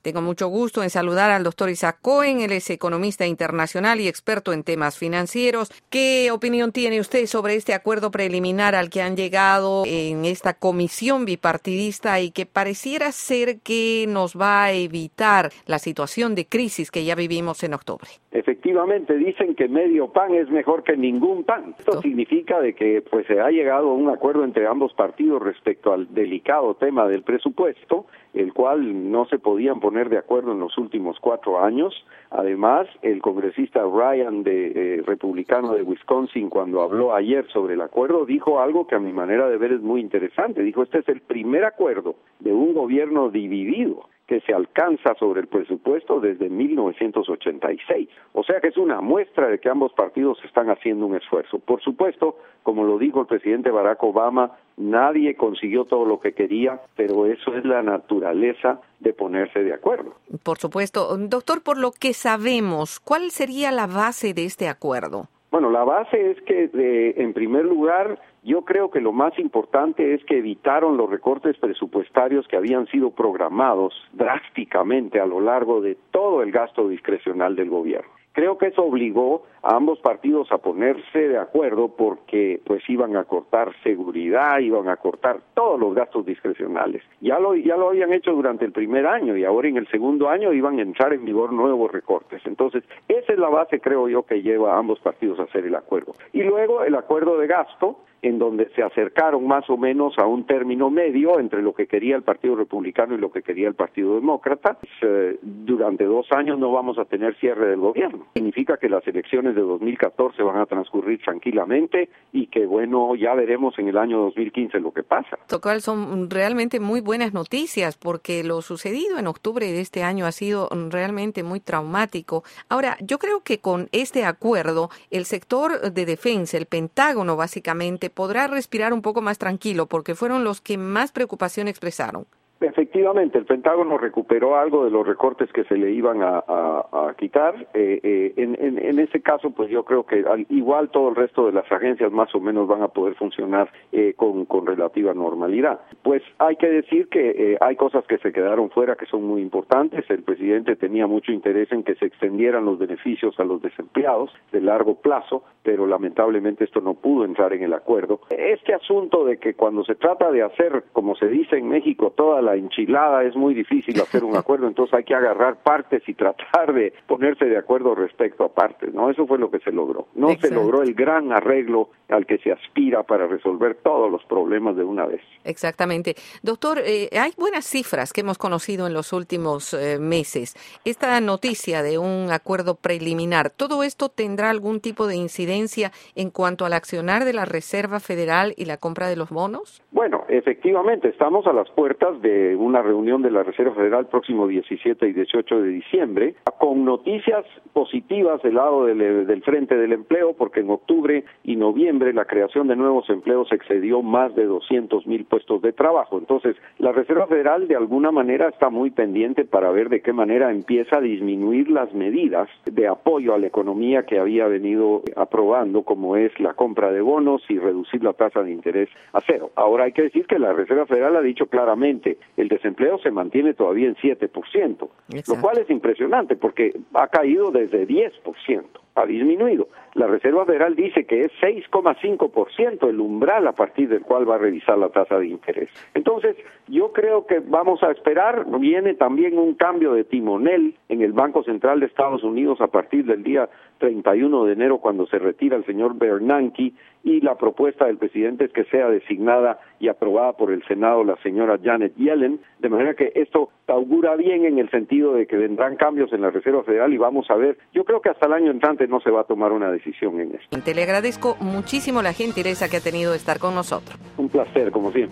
Tengo mucho gusto en saludar al doctor Isaac Cohen. Él es economista internacional y experto en temas financieros. ¿Qué opinión tiene usted sobre este acuerdo preliminar al que han llegado en esta comisión bipartidista y que pareciera ser que nos va a evitar la situación de crisis que ya vivimos en octubre? Efectivamente, dicen que medio pan es mejor que ningún pan. Esto significa de que pues se ha llegado a un acuerdo entre ambos partidos respecto al delicado tema del presupuesto, el cual no se podían poner de acuerdo en los últimos 4 años. Además, el congresista Ryan, republicano de Wisconsin, cuando habló ayer sobre el acuerdo, dijo algo que a mi manera de ver es muy interesante. Dijo, este es el primer acuerdo de un gobierno dividido que se alcanza sobre el presupuesto desde 1986. O sea que es una muestra de que ambos partidos están haciendo un esfuerzo. Por supuesto, como lo dijo el presidente Barack Obama, nadie consiguió todo lo que quería, pero eso es la naturaleza de ponerse de acuerdo. Por supuesto. Doctor, por lo que sabemos, ¿cuál sería la base de este acuerdo? Bueno, la base es que, en primer lugar, yo creo que lo más importante es que evitaron los recortes presupuestarios que habían sido programados drásticamente a lo largo de todo el gasto discrecional del gobierno. Creo que eso obligó a ambos partidos a ponerse de acuerdo porque pues iban a cortar seguridad, iban a cortar todos los gastos discrecionales. Ya lo habían hecho durante el primer año y ahora en el segundo año iban a entrar en vigor nuevos recortes. Entonces, esa es la base, creo yo, que lleva a ambos partidos a hacer el acuerdo. Y luego el acuerdo de gasto, en donde se acercaron más o menos a un término medio entre lo que quería el Partido Republicano y lo que quería el Partido Demócrata. Durante 2 años no vamos a tener cierre del gobierno. Significa que las elecciones de 2014 van a transcurrir tranquilamente y que, bueno, ya veremos en el año 2015 lo que pasa. Lo cual son realmente muy buenas noticias porque lo sucedido en octubre de este año ha sido realmente muy traumático. Ahora, yo creo que con este acuerdo, el sector de defensa, el Pentágono básicamente, podrá respirar un poco más tranquilo porque fueron los que más preocupación expresaron. Efectivamente, el Pentágono recuperó algo de los recortes que se le iban a quitar. En ese caso, pues yo creo que igual todo el resto de las agencias más o menos van a poder funcionar con relativa normalidad. Pues hay que decir que hay cosas que se quedaron fuera que son muy importantes. El presidente tenía mucho interés en que se extendieran los beneficios a los desempleados de largo plazo, pero lamentablemente esto no pudo entrar en el acuerdo. Este asunto de que cuando se trata de hacer, como se dice en México, toda la enchilada, es muy difícil hacer un acuerdo, entonces hay que agarrar partes y tratar de ponerse de acuerdo respecto a partes, ¿no? Eso fue lo que se logró. No Exacto. Se logró el gran arreglo al que se aspira para resolver todos los problemas de una vez. Exactamente. Doctor, hay buenas cifras que hemos conocido en los últimos meses. Esta noticia de un acuerdo preliminar, ¿todo esto tendrá algún tipo de incidencia en cuanto al accionar de la Reserva Federal y la compra de los bonos? Bueno, efectivamente, estamos a las puertas de una reunión de la Reserva Federal próximo 17 y 18 de diciembre, con noticias positivas del lado del Frente del Empleo, porque en octubre y noviembre la creación de nuevos empleos excedió más de 200,000 puestos de trabajo. Entonces, la Reserva Federal de alguna manera está muy pendiente para ver de qué manera empieza a disminuir las medidas de apoyo a la economía que había venido aprobando, como es la compra de bonos y reducir la tasa de interés a 0. Ahora hay que decir que la Reserva Federal ha dicho claramente, el desempleo se mantiene todavía en 7%, Exacto. Lo cual es impresionante porque ha caído desde 10%, ha disminuido. La Reserva Federal dice que es 6,5% el umbral a partir del cual va a revisar la tasa de interés. Entonces, yo creo que vamos a esperar, viene también un cambio de timonel en el Banco Central de Estados Unidos a partir del día 31 de enero cuando se retira el señor Bernanke y la propuesta del presidente es que sea designada y aprobada por el Senado la señora Janet Yellen, de manera que esto augura bien en el sentido de que vendrán cambios en la Reserva Federal y vamos a ver, yo creo que hasta el año entrante no se va a tomar una decisión en esto. Te le agradezco muchísimo la gentileza que ha tenido de estar con nosotros. Un placer, como siempre.